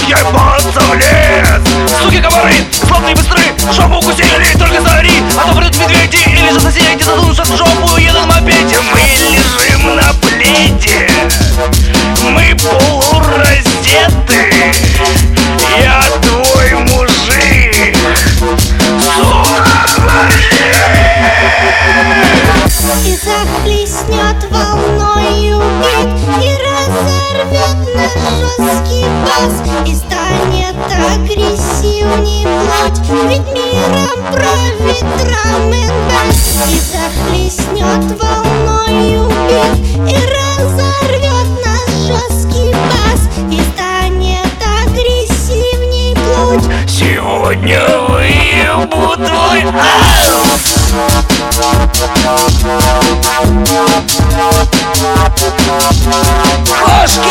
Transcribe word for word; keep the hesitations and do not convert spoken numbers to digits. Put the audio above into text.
съебаться в лес. Суки комары, славные быстры, жопу укусили, только заори. А то придут медведи или же соседи задунутся в жопу и едут на мопеде. Мы лежим на пледе, мы полураздеты. Я твой мужик, сука. И захлестнет волною бит, и разорвет наш жесткий бас, и станет агрессивней плоть, ведь миром правит драм-н-бэс. И захлестнет волною бит, и разорвет наш жесткий бас, и станет агрессивней плоть. Сегодня выебу твой аус. Кошки!